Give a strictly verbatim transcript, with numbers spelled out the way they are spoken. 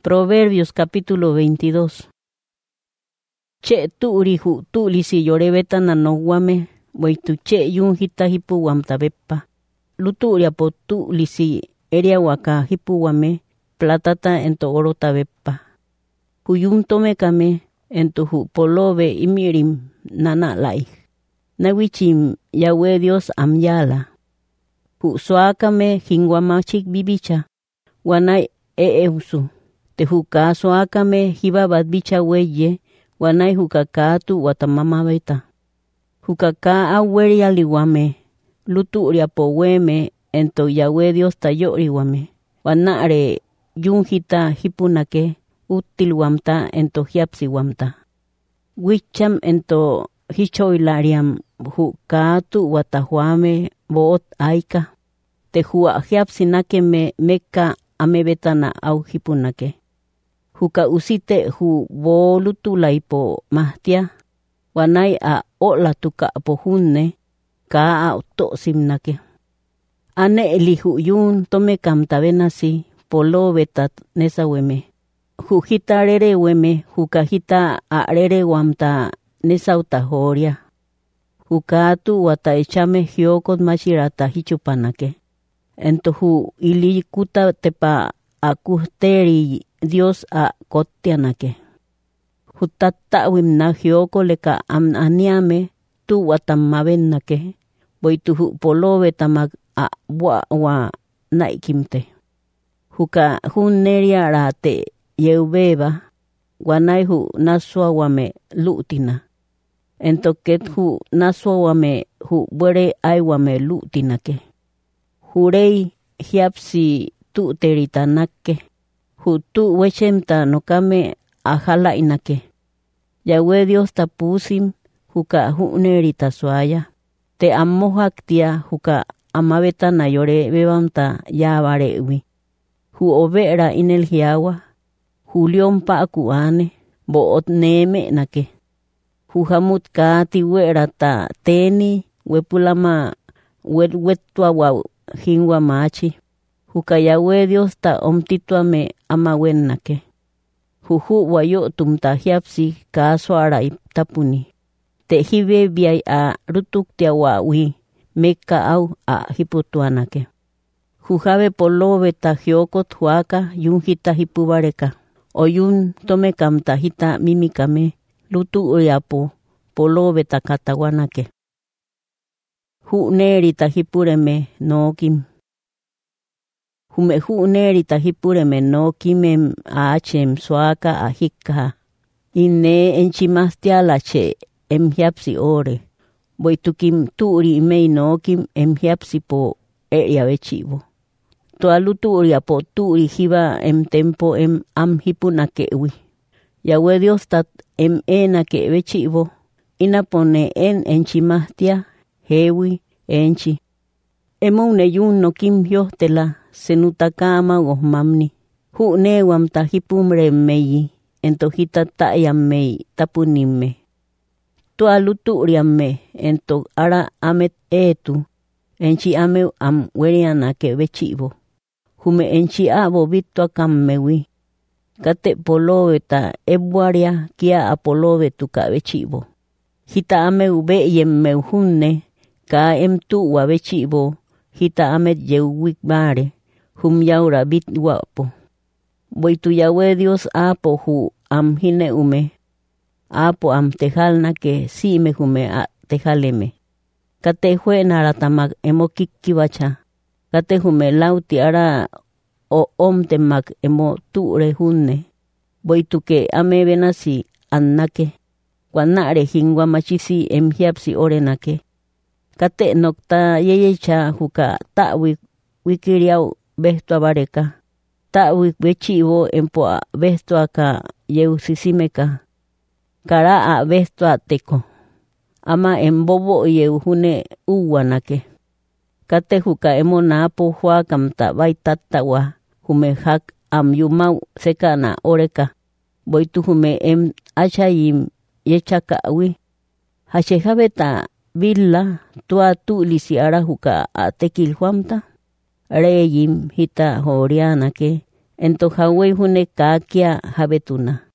Proverbios capítulo veintidós. Che tu'ri hu tu'lisi yorebeta nanoguame, boitu che yun hita hipuguam tabepa. Luturia po tu'lisi eriahuaca hipuguame, platata ento oro tabepa. Huyum tome kame ento hu polobe imirim nana lai. Nawichim Yahweh Dios amyala. Hu soakame hinguamachik bibicha, wanai eeusu. Te huka soakame hibabat bicha weye, wanai hukakatu watamama beta. Hukaka aweri aliwame, luturia poweme ento Yahweh Dios tayoriwame. Wanare yunjita hipunake utilwamta ento hiapsiwamta. Wicham ento hichoilariam hukatu watahuame boot aika. Te hua hiapsinake me meka amebetana au hipunake. Huka usite hu volutulaipo mahtia. Wanai a ola tuka pohunne ka a tosimnake. Ane elihu yun tome kamtabenasi polo betat nesaweme. Hujita rere weme hukahita arere wamta nesauta horia. Hukatu wata echame hiokot machirata hichupanake. Entohu ili kuta tepa akusteri Dios a kotianake. Hutata wimna hioko leka am aniame tu watamabenake. Boituhu polobe tamak a wa wa naikimte. Huka huneria rate yeubeba wanai hu naswa wame lutina. Entoket hu naswa wame hu bere ai wame lutinake. Hurei hiapsi tu teritanake. Hu tu wechemta nokame ajala inake. Yahweh Dios tapusim huka hunerita suaya. Te amohaktia huka amabeta nayore bebamta yabarewi. Hu obera inel hiawa. Julión pa akuane boot neme nake. Hu hamut kati wera ta teni wepulama wet wetua wa hingwa machi. Huka Yahweh Dios ta omtituame amawen nake. Huhu wayo tumta hiapsi kaso arai tapuni. Te hibe biai a rutuktia wawi meka au a hiputuanake. Hujabe polobe ta hiokot huaka yunjita hipubareka. Oyun tome kamta hita mimikame lutu oyapo polobe ta katawanake. Hu neri ta hipureme no kim. Hume hu neri ta hipureme no kimem achem suaka ahika. Ine enchimastia lache emhiapsi ore. Boitukim turi mei no kim emhiapsi po eria bechivo. Toa luturia po turi hiba em tempo em am hipunakewi. Yahweh Dios tat em enake bechivo. Inapone en enchimastia hewi enchi. Emone yun no kim hiostela senutakama gosmamni. Hu newam tahipumre meyi. Entojita tayam mei tapunimme. Toa luturiam me ento ara amet etu. Enchi ame am werianake bechivo. Hume enchi abo vitua kammewi. Kate polobe ta ebuaria kia apolobe tuka bechivo. Hita ame ube yem meuhunne ka em tuwa bechivo. Hita amet yeuwik bare. Hum yaura bit guapo. Boitu Yahweh Dios apo hu am hine ume. Apo am tejalna ke si me hume a tejaleme. Kate hue naratamak emo kikibacha. Kate hume lauti ara o om temak emo ture hunne. Boitu ke ame benasi annake. Wanare hingwa machisi em hiapsi orenake. Kate nokta yeyecha huka ta wikiriau besto abareka. Ta wikichivo empo a besto aka yeusisimeka. Kara a besto a teko. Ama embobo yeujune uwanake. Kate huka emo napo hua kamta baitatawa. Hume hak am yumau sekana oreka. Boitu hume em achayim yechaka awi. Hachejabeta villa tua tu lisiara huka a tekil huamta. Reyim hita horianake Ento Hawei hune kakia habetuna.